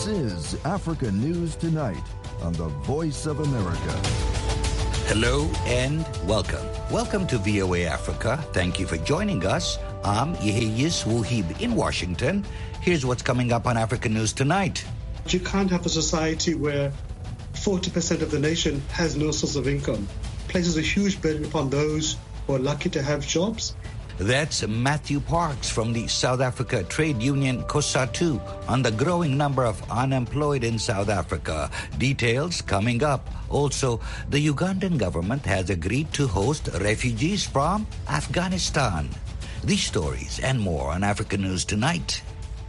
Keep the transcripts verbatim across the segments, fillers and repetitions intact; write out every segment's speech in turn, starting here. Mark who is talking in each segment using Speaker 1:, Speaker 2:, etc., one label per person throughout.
Speaker 1: is Africa News Tonight on the Voice of America.
Speaker 2: Hello and welcome. Welcome to V O A Africa. Thank you for joining us. I'm Yehiyis Wuhib in Washington. Here's what's coming up on Africa News Tonight.
Speaker 3: You can't have a society where forty percent of the nation has no source of income. Places a huge burden upon those who are lucky to have jobs.
Speaker 2: That's Matthew Parks from the South Africa trade union COSATU on the growing number of unemployed in South Africa. Details coming up. Also, the Ugandan government has agreed to host refugees from Afghanistan. These stories and more on Africa News Tonight.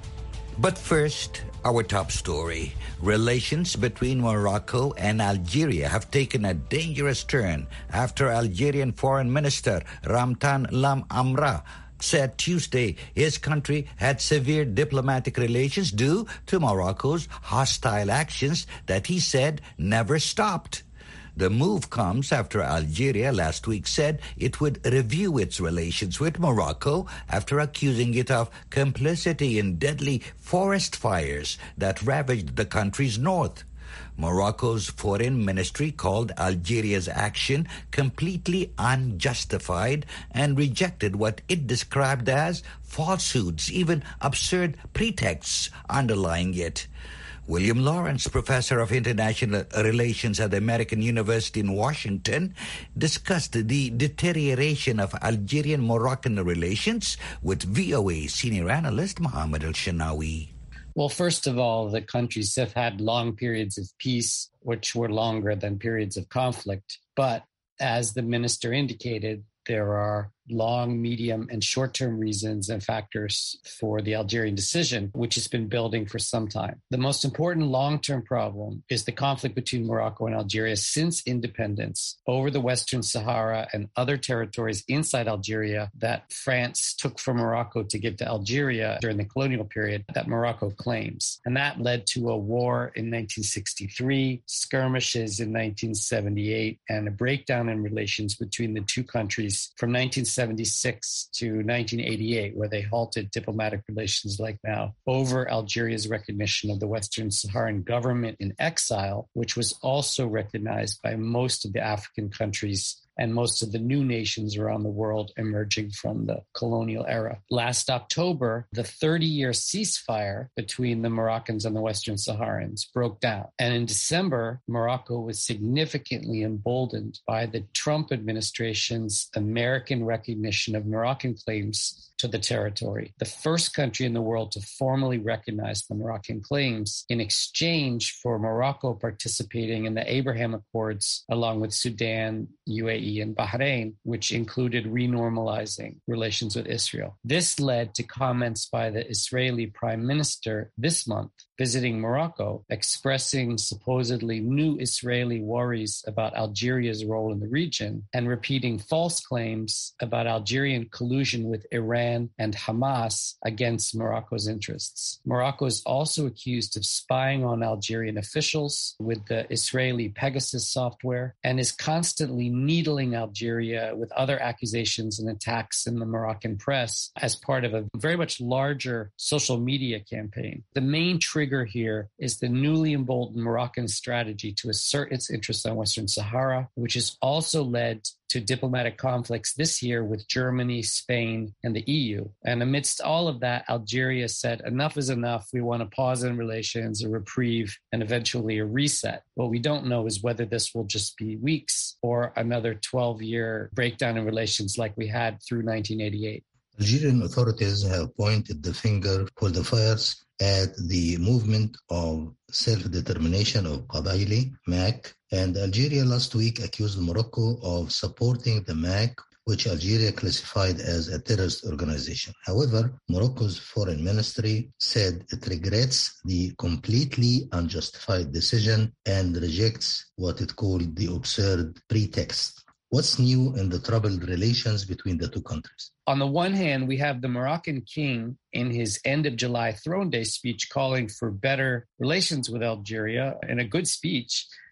Speaker 2: But first, our top story. Relations between Morocco and Algeria have taken a dangerous turn after Algerian Foreign Minister Ramtan Lam Amra said Tuesday his country had severe diplomatic relations due to Morocco's hostile actions that he said never stopped. The move comes after Algeria last week said it would review its relations with Morocco after accusing it of complicity in deadly forest fires that ravaged the country's north. Morocco's foreign ministry called Algeria's action completely unjustified and rejected what it described as falsehoods, even absurd pretexts underlying it. William Lawrence, professor of international relations at the American University in Washington, discussed the deterioration of Algerian-Moroccan relations with V O A senior analyst Mohammed Al-Shanawi.
Speaker 4: Well, first of all, the countries have had long periods of peace, which were longer than periods of conflict. But as the minister indicated, there are long, medium, and short-term reasons and factors for the Algerian decision, which has been building for some time. The most important long-term problem is the conflict between Morocco and Algeria since independence over the Western Sahara and other territories inside Algeria that France took from Morocco to give to Algeria during the colonial period that Morocco claims. And that led to a war in nineteen sixty-three, skirmishes in nineteen seventy-eight, and a breakdown in relations between the two countries from nineteen seventy-six to nineteen eighty-eight, where they halted diplomatic relations like now over Algeria's recognition of the Western Saharan government in exile, which was also recognized by most of the African countries and most of the new nations around the world emerging from the colonial era. Last October, the thirty-year ceasefire between the Moroccans and the Western Saharans broke down. And in December, Morocco was significantly emboldened by the Trump administration's American recognition of Moroccan claims to the territory, the first country in the world to formally recognize the Moroccan claims in exchange for Morocco participating in the Abraham Accords along with Sudan, U A E, and Bahrain, which included renormalizing relations with Israel. This led to comments by the Israeli Prime Minister this month visiting Morocco, expressing supposedly new Israeli worries about Algeria's role in the region and repeating false claims about Algerian collusion with Iran and Hamas against Morocco's interests. Morocco is also accused of spying on Algerian officials with the Israeli Pegasus software and is constantly needling Algeria with other accusations and attacks in the Moroccan press as part of a very much larger social media campaign. The main trigger here is the newly emboldened Moroccan strategy to assert its interests on Western Sahara, which has also led to diplomatic conflicts this year with Germany, Spain, and the E U. And amidst all of that, Algeria said, enough is enough. We want a pause in relations, a reprieve, and eventually a reset. What we don't know is whether this will just be weeks or another twelve-year breakdown in relations like we had through nineteen eighty-eight.
Speaker 5: Algerian authorities have pointed the finger for the fires at the movement of self-determination of Qabaili, M A C, and Algeria last week accused Morocco of supporting the M A C, which Algeria classified as a terrorist organization. However, Morocco's foreign ministry said it regrets the completely unjustified decision and rejects what it called the absurd pretext. What's new in the troubled relations between the two countries?
Speaker 4: On the one hand, we have the Moroccan king in his end of July Throne Day speech calling for better relations with Algeria, in a good speech,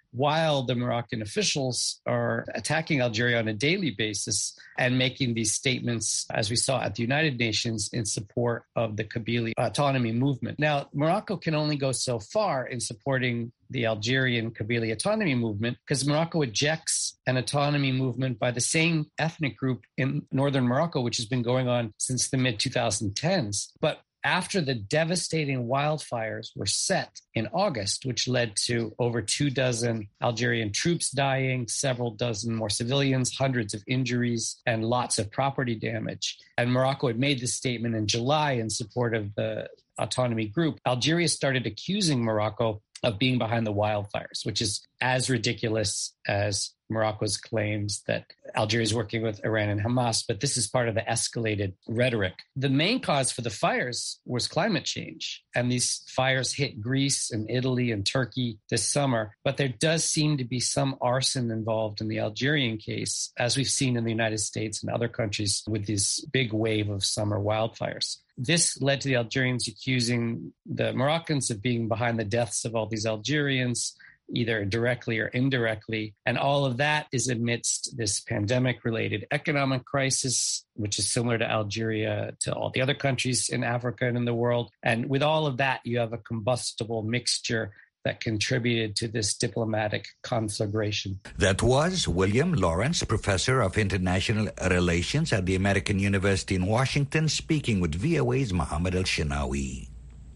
Speaker 4: while the Moroccan officials are attacking Algeria on a daily basis and making these statements, as we saw at the United Nations, in support of the Kabylie autonomy movement. Now, Morocco can only go so far in supporting the Algerian Kabylie autonomy movement because Morocco ejects an autonomy movement by the same ethnic group in northern Morocco, which has been going on since the mid twenty tens. But after the devastating wildfires were set in August, which led to over two dozen Algerian troops dying, several dozen more civilians, hundreds of injuries, and lots of property damage, and Morocco had made this statement in July in support of the autonomy group, Algeria started accusing Morocco of being behind the wildfires, which is as ridiculous as Morocco's claims that Algeria is working with Iran and Hamas, but this is part of the escalated rhetoric. The main cause for the fires was climate change, and these fires hit Greece and Italy and Turkey this summer, but there does seem to be some arson involved in the Algerian case, as we've seen in the United States and other countries with this big wave of summer wildfires. This led to the Algerians accusing the Moroccans of being behind the deaths of all these Algerians, either directly or indirectly. And all of that is amidst this pandemic-related economic crisis, which is similar to Algeria, to all the other countries in Africa and in the world. And with all of that, you have a combustible mixture that contributed to this diplomatic conflagration.
Speaker 2: That was William Lawrence, Professor of International Relations at the American University in Washington, speaking with V O A's Mohammed El-Shinawi.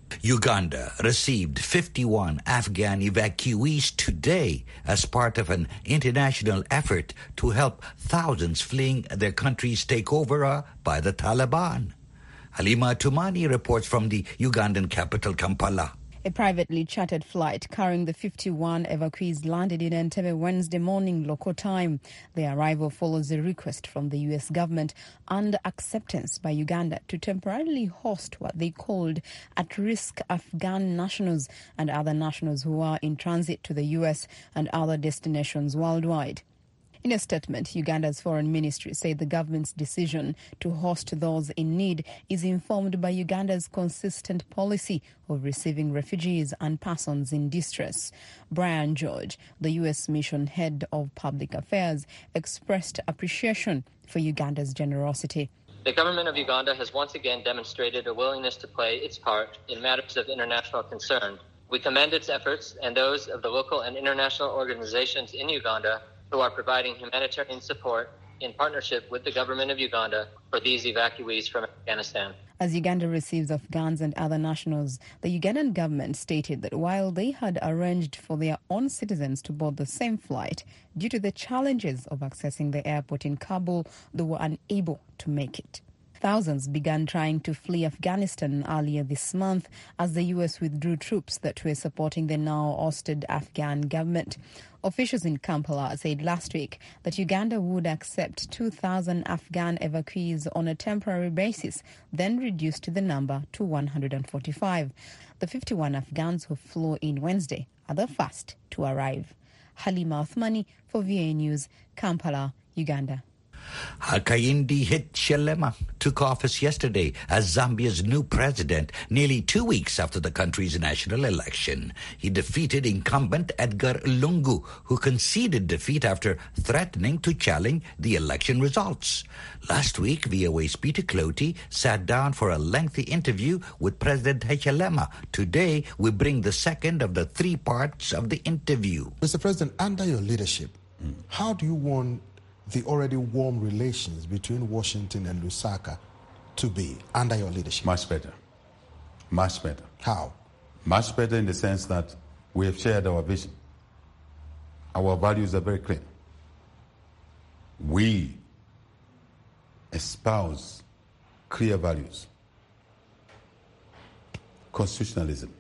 Speaker 2: Uganda received fifty-one Afghan evacuees today as part of an international effort to help thousands fleeing their country's takeover by the Taliban. Halima Tumani reports from the Ugandan capital, Kampala.
Speaker 6: A privately chartered flight carrying the fifty-one evacuees landed in Entebbe Wednesday morning local time. Their arrival follows a request from the U S government and acceptance by Uganda to temporarily host what they called at-risk Afghan nationals and other nationals who are in transit to the U S and other destinations worldwide. In a statement, Uganda's foreign ministry said the government's decision to host those in need is informed by Uganda's consistent policy of receiving refugees and persons in distress. Brian George, the U S mission head of public affairs, expressed appreciation for Uganda's generosity.
Speaker 7: The government of Uganda has once again demonstrated a willingness to play its part in matters of international concern. We commend its efforts and those of the local and international organizations in Uganda who are providing humanitarian support in partnership with the government of Uganda for these evacuees from Afghanistan.
Speaker 6: As Uganda receives Afghans and other nationals, the Ugandan government stated that while they had arranged for their own citizens to board the same flight, due to the challenges of accessing the airport in Kabul, they were unable to make it. Thousands began trying to flee Afghanistan earlier this month as the U S withdrew troops that were supporting the now ousted Afghan government. Officials in Kampala said last week that Uganda would accept two thousand Afghan evacuees on a temporary basis, then reduced the number to one hundred forty-five. The fifty-one Afghans who flew in Wednesday are the first to arrive. Halima Othmani for V A News, Kampala, Uganda.
Speaker 2: Hakainde Hichilema took office yesterday as Zambia's new president, nearly two weeks after the country's national election. He defeated incumbent Edgar Lungu, who conceded defeat after threatening to challenge the election results. Last week, V O A's Peter Clotey sat down for a lengthy interview with President Hichilema. Today, we bring the second of the three parts of the interview.
Speaker 8: Mister President, under your leadership, mm. how do you want the already warm relations between Washington and Lusaka to be under your leadership?
Speaker 9: Much better. Much better.
Speaker 8: How?
Speaker 9: Much better in the sense that we have shared our vision. Our values are very clear. We espouse clear values. Constitutionalism,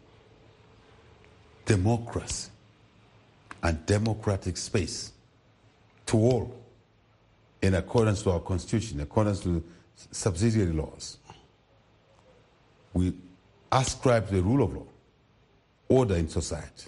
Speaker 9: democracy, and democratic space to all, in accordance to our constitution, in accordance to subsidiary laws. We ascribe to the rule of law, order in society,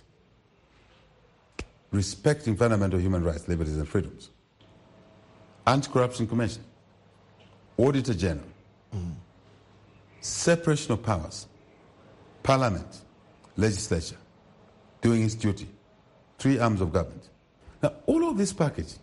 Speaker 9: respecting fundamental human rights, liberties, and freedoms, anti-corruption commission, auditor general, mm. separation of powers, parliament, legislature, doing its duty, three arms of government. Now, all of this package,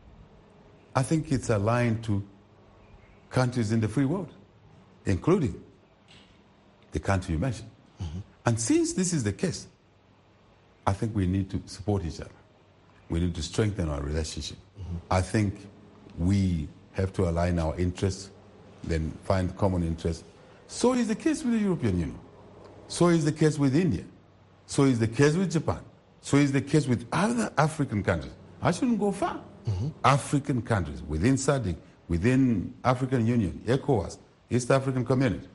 Speaker 9: I think it's aligned to countries in the free world, including the country you mentioned. Mm-hmm. And since this is the case, I think we need to support each other. We need to strengthen our relationship. Mm-hmm. I think we have to align our interests, then find common interests. So is the case with the European Union. So is the case with India. So is the case with Japan. So is the case with other African countries. I shouldn't go far. Mm-hmm. African countries, within S A D C, within African Union, ECOWAS, East African Community.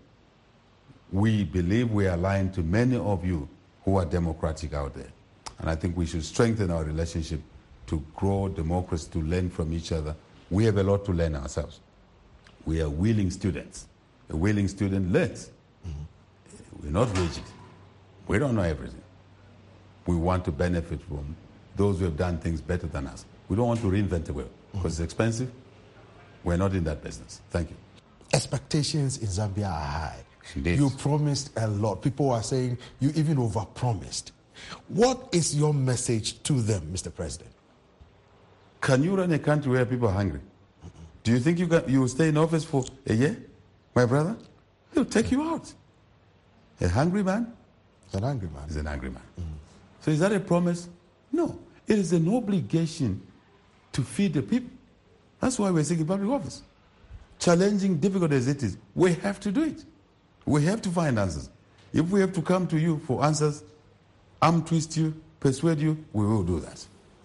Speaker 9: We believe we are aligned to many of you who are democratic out there. And I think we should strengthen our relationship to grow democracy, to learn from each other. We have a lot to learn ourselves. We are willing students. A willing student learns. Mm-hmm. We're not rigid. We don't know everything. We want to benefit from those who have done things better than us. We don't want to reinvent the wheel because mm-hmm. it's expensive. We're not in that business. Thank you.
Speaker 8: Expectations in Zambia are high.
Speaker 9: Indeed.
Speaker 8: You promised a lot. People are saying you even overpromised. What is your message to them, Mister President?
Speaker 9: Can you run a country where people are hungry? Mm-mm. Do you think you can, you will stay in office for a year, my brother? They'll take you out. A hungry man?
Speaker 8: He's an angry man.
Speaker 9: He's an angry man. Mm-hmm. So is that a promise? No. It is an obligation to feed the people. That's why we're seeking public office. Challenging, difficult as it is, we have to do it. We have to find answers. If we have to come to you for answers, arm twist you, persuade you, we will do that.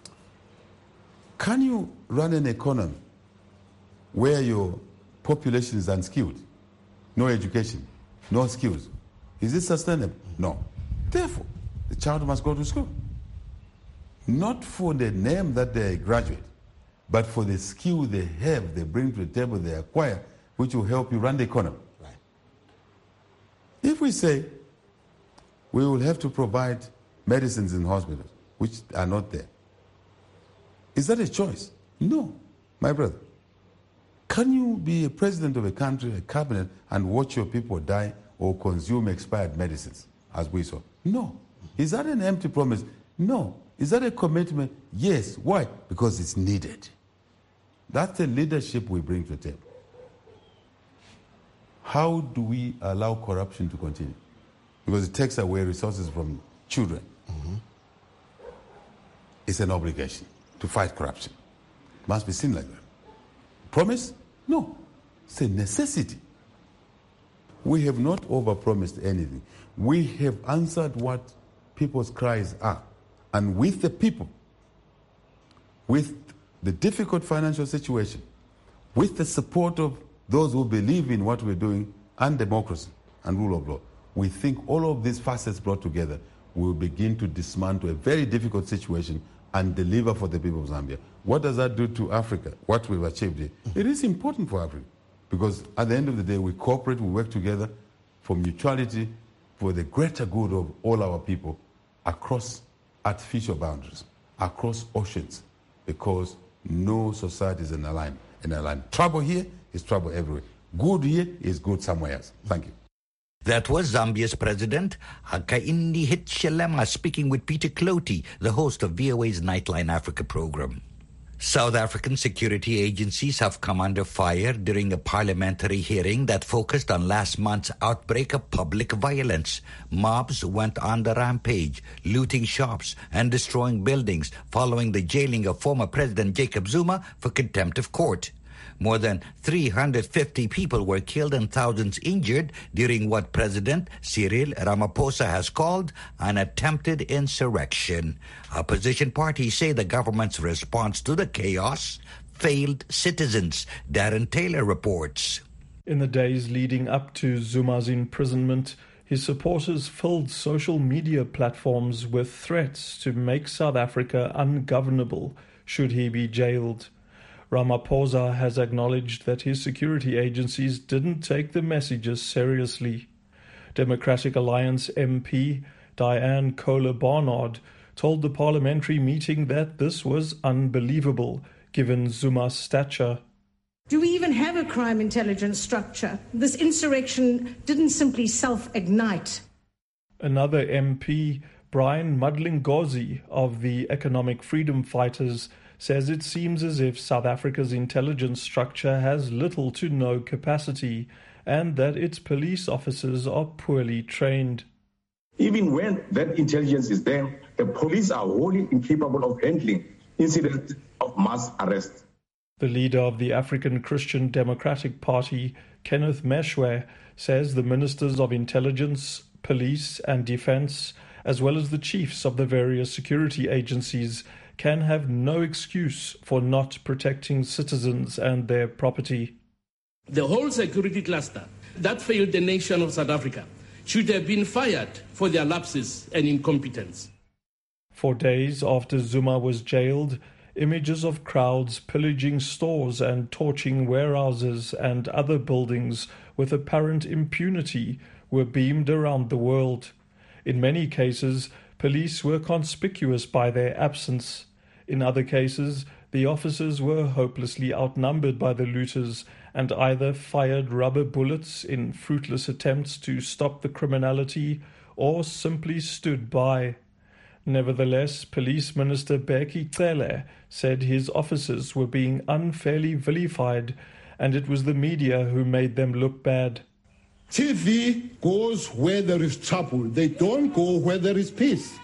Speaker 9: Can you run an economy where your population is unskilled, no education, no skills? Is it sustainable? No. Therefore, the child must go to school. Not for the name that they graduate, but for the skill they have, they bring to the table, they acquire, which will help you run the economy. Right. If we say we will have to provide medicines in hospitals, which are not there, is that a choice? No, my brother. Can you be a president of a country, a cabinet, and watch your people die or consume expired medicines, as we saw? No. Is that an empty promise? No. Is that a commitment? Yes. Why? Because it's needed. That's the leadership we bring to the table. How do we allow corruption to continue? Because it takes away resources from children. Mm-hmm. It's an obligation to fight corruption. It must be seen like that. Promise? No. It's a necessity. We have not overpromised anything. We have answered what people's cries are. And with the people, with the difficult financial situation, with the support of those who believe in what we're doing, and democracy and rule of law, we think all of these facets brought together will begin to dismantle a very difficult situation and deliver for the people of Zambia. What does that do to Africa, what we've achieved here? It is important for Africa because at the end of the day, we cooperate, we work together for mutuality, for the greater good of all our people across artificial boundaries, across oceans, because no society is in a line. In a line. Trouble here is trouble everywhere. Good here is good somewhere else. Thank you.
Speaker 2: That was Zambia's President Hakainde Hichilema speaking with Peter Clotey, the host of V O A's Nightline Africa program. South African security agencies have come under fire during a parliamentary hearing that focused on last month's outbreak of public violence. Mobs went on the rampage, looting shops and destroying buildings following the jailing of former President Jacob Zuma for contempt of court. More than three hundred fifty people were killed and thousands injured during what President Cyril Ramaphosa has called an attempted insurrection. Opposition parties say the government's response to the chaos failed citizens. Darren Taylor reports.
Speaker 10: In the days leading up to Zuma's imprisonment, his supporters filled social media platforms with threats to make South Africa ungovernable should he be jailed. Ramaphosa has acknowledged that his security agencies didn't take the messages seriously. Democratic Alliance M P Diane Kohler-Barnard told the parliamentary meeting that this was unbelievable, given Zuma's stature.
Speaker 11: Do we even have a crime intelligence structure? This insurrection didn't simply self-ignite.
Speaker 10: Another M P, Brian Madlingozi of the Economic Freedom Fighters says it seems as if South Africa's intelligence structure has little to no capacity and that its police officers are poorly trained.
Speaker 12: Even when that intelligence is there, the police are wholly incapable of handling incidents of mass arrest.
Speaker 10: The leader of the African Christian Democratic Party, Kenneth Meshwe, says the ministers of intelligence, police and defense, as well as the chiefs of the various security agencies, can have no excuse for not protecting citizens and their property.
Speaker 13: The whole security cluster that failed the nation of South Africa should have been fired for their lapses and incompetence.
Speaker 10: For days after Zuma was jailed, images of crowds pillaging stores and torching warehouses and other buildings with apparent impunity were beamed around the world. In many cases, police were conspicuous by their absence. In other cases, the officers were hopelessly outnumbered by the looters and either fired rubber bullets in fruitless attempts to stop the criminality or simply stood by. Nevertheless, Police Minister Bheki Cele said his officers were being unfairly vilified and it was the media who made them look bad.
Speaker 14: T V goes where there is trouble. They don't go where there is peace.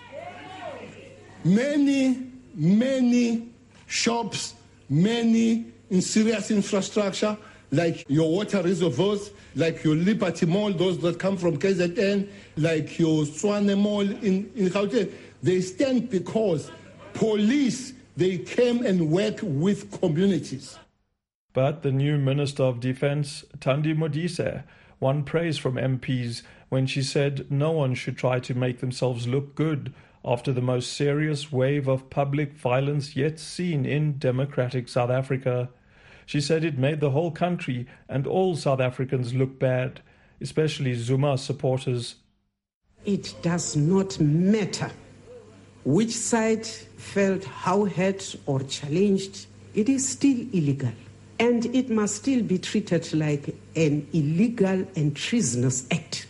Speaker 14: Many, many shops, many in serious infrastructure, like your water reservoirs, like your Liberty Mall, those that come from K Z N, like your Swane Mall in, in Gauteng, they stand because police, they came and work with communities.
Speaker 10: But the new Minister of Defence, Thandi Modise, won praise from M Ps when she said no one should try to make themselves look good after the most serious wave of public violence yet seen in democratic South Africa. She said it made the whole country and all South Africans look bad, especially Zuma supporters.
Speaker 11: It does not matter which side felt how hurt or challenged, it is still illegal. And it must still be treated like an illegal and treasonous act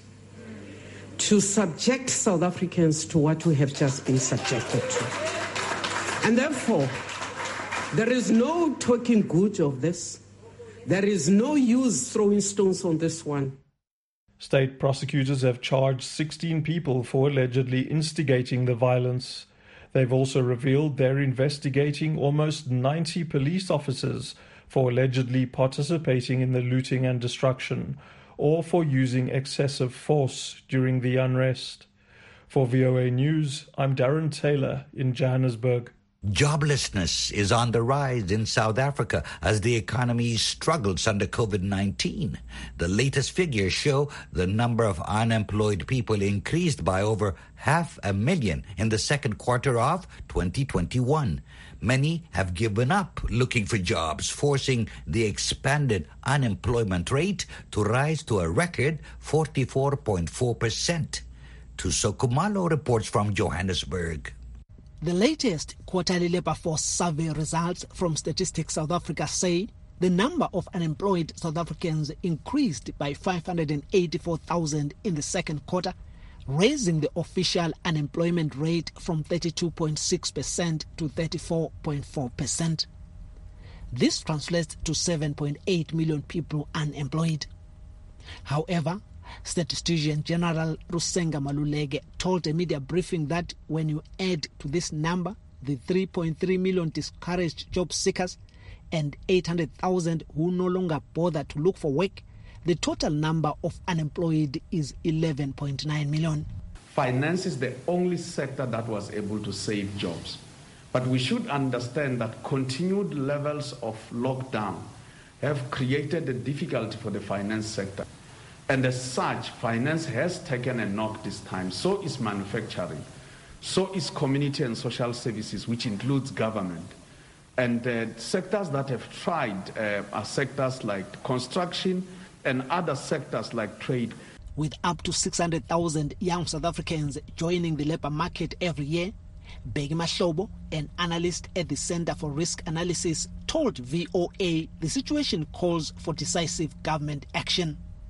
Speaker 11: to subject South Africans to what we have just been subjected to. And therefore, there is no talking good of this. There is no use throwing stones on this one.
Speaker 10: State prosecutors have charged sixteen people for allegedly instigating the violence. They've also revealed they're investigating almost ninety police officers for allegedly participating in the looting and destruction, or for using excessive force during the unrest. For V O A News, I'm Darren Taylor in Johannesburg.
Speaker 2: Joblessness is on the rise in South Africa as the economy struggles under COVID nineteen. The latest figures show the number of unemployed people increased by over half a million in the second quarter of twenty twenty-one. Many have given up looking for jobs, forcing the expanded unemployment rate to rise to a record forty-four point four percent. Tuso Kumalo reports from Johannesburg.
Speaker 15: The latest quarterly labour force survey results from Statistics South Africa say the number of unemployed South Africans increased by five hundred eighty-four thousand in the second quarter, raising the official unemployment rate from thirty-two point six percent to thirty-four point four percent. This translates to seven point eight million people unemployed. However, Statistician General Rusenga Maluleke told a media briefing that when you add to this number the three point three million discouraged job seekers and eight hundred thousand who no longer bother to look for work, the total number of unemployed is eleven point nine million.
Speaker 16: Finance is the only sector that was able to save jobs. But we should understand that continued levels of lockdown have created a difficulty for the finance sector. And as such, finance has taken a knock this time. So is manufacturing. So is community and social services, which includes government. And uh, sectors that have tried uh, are sectors like construction and other sectors like trade.
Speaker 15: With up to six hundred thousand young South Africans joining the labour market every year, Bheki Mahlobo, an analyst at the Centre for Risk Analysis, told V O A the situation calls for decisive government action.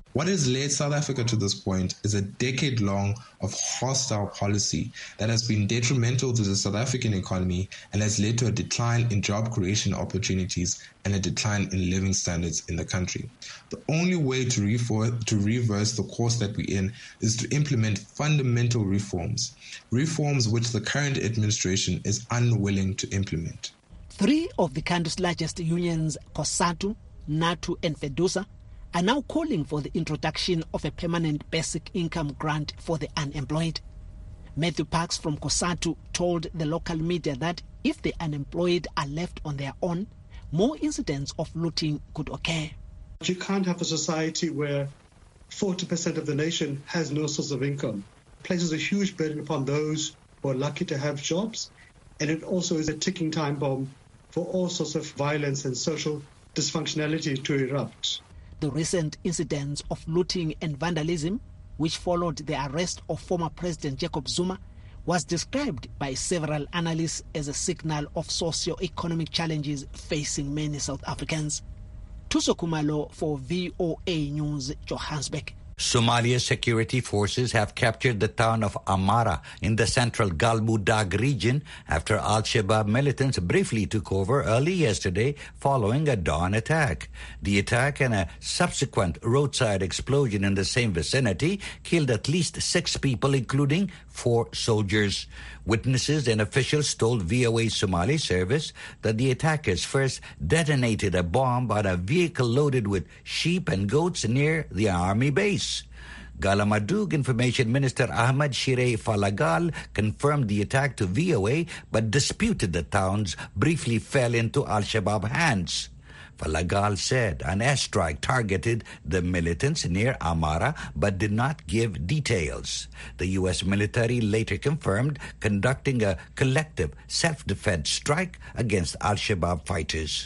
Speaker 17: What has led South Africa to this point is a decade-long of hostile policy that has been detrimental to the South African economy and has led to a decline in job creation opportunities and a decline in living standards in the country. The only way to, refor- to reverse the course that we're in is to implement fundamental reforms, reforms which the current administration is unwilling to implement.
Speaker 15: Three of the country's largest unions, COSATU, NATU and FEDUSA, are now calling for the introduction of a permanent basic income grant for the unemployed. Matthew Parks from COSATU told the local media that if the unemployed are left on their own, more incidents of looting could occur.
Speaker 3: You can't have a society where forty percent of the nation has no source of income. It places a huge burden upon those who are lucky to have jobs, and it also is a ticking time bomb for all sorts of violence and social dysfunctionality to erupt.
Speaker 15: The recent incidents of looting and vandalism, which followed the arrest of former President Jacob Zuma, was described by several analysts as a signal of socio-economic challenges facing many South Africans. Thuso Khumalo for V O A News, Johannesburg.
Speaker 2: Somalia's security forces have captured the town of Amara in the central Galmudug region after Al-Shabaab militants briefly took over early yesterday following a dawn attack. The attack and a subsequent roadside explosion in the same vicinity killed at least six people, including four soldiers. Witnesses and officials told V O A Somali service that the attackers first detonated a bomb on a vehicle loaded with sheep and goats near the army base. Galmudug Information Minister Ahmed Shire Falagal confirmed the attack to V O A but disputed the towns briefly fell into Al-Shabaab hands. Falagal said an airstrike targeted the militants near Amara but did not give details. The U S military later confirmed conducting a collective self-defense strike against Al-Shabaab fighters.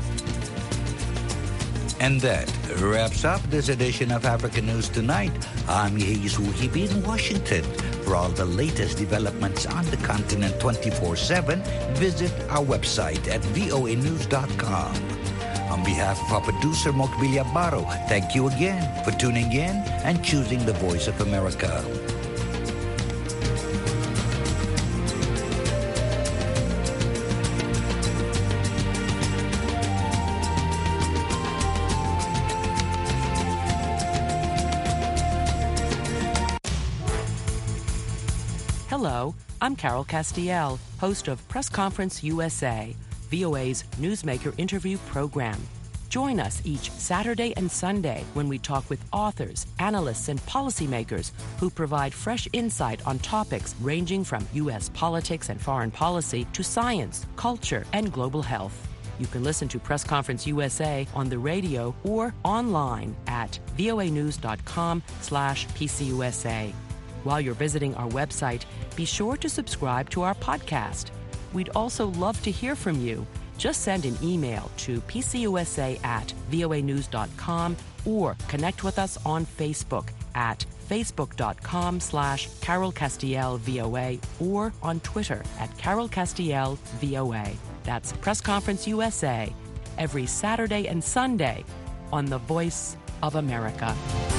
Speaker 2: And that wraps up this edition of African News Tonight. I'm Yehizu Hibi in Washington. For all the latest developments on the continent twenty-four seven, visit our website at voa news dot com. On behalf of our producer, Mokbilia Baro, thank you again for tuning in and choosing the Voice of America.
Speaker 18: Hello, I'm Carol Castiel, host of Press Conference U S A, V O A's newsmaker interview program. Join us each Saturday and Sunday when we talk with authors, analysts, and policymakers who provide fresh insight on topics ranging from U S politics and foreign policy to science, culture, and global health. You can listen to Press Conference U S A on the radio or online at voa news dot com slash P C U S A. While you're visiting our website, be sure to subscribe to our podcast. We'd also love to hear from you. Just send an email to p c u s a at voa news dot com or connect with us on Facebook at facebook dot com slash Carol Castiel V O A or on Twitter at Carol Castiel V O A. That's Press Conference U S A, every Saturday and Sunday on the Voice of America.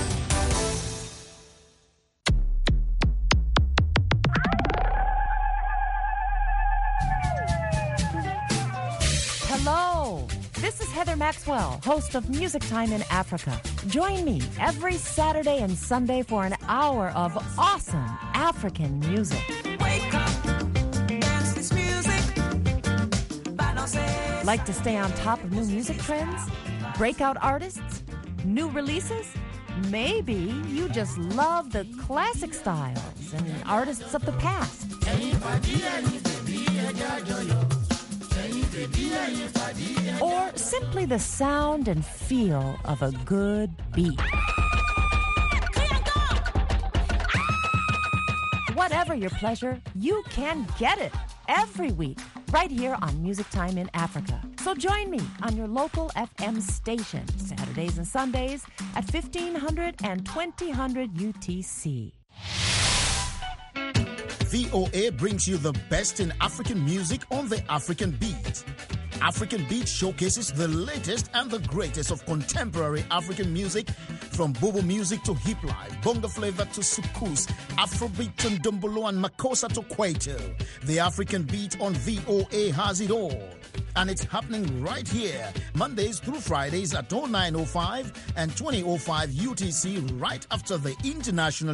Speaker 19: Hello, this is Heather Maxwell, host of Music Time in Africa. Join me every Saturday and Sunday for an hour of awesome African music.
Speaker 20: Wake up, dance this music.
Speaker 19: Like to stay on top of new music trends? Breakout artists? New releases? Maybe you just love the classic styles and artists of the past. Or simply the sound and feel of a good beat. Whatever your pleasure, you can get it every week right here on Music Time in Africa. So join me on your local F M station Saturdays and Sundays at fifteen hundred and twenty hundred U T C.
Speaker 21: V O A brings you the best in African music on the African beat. African Beat showcases the latest and the greatest of contemporary African music, from Bobo music to hip life, bongo flavor to soukous, Afrobeat to ndombolo and makossa to kwaito. The African Beat on V O A has it all. And it's happening right here, Mondays through Fridays at oh nine oh five and twenty oh five U T C, right after the International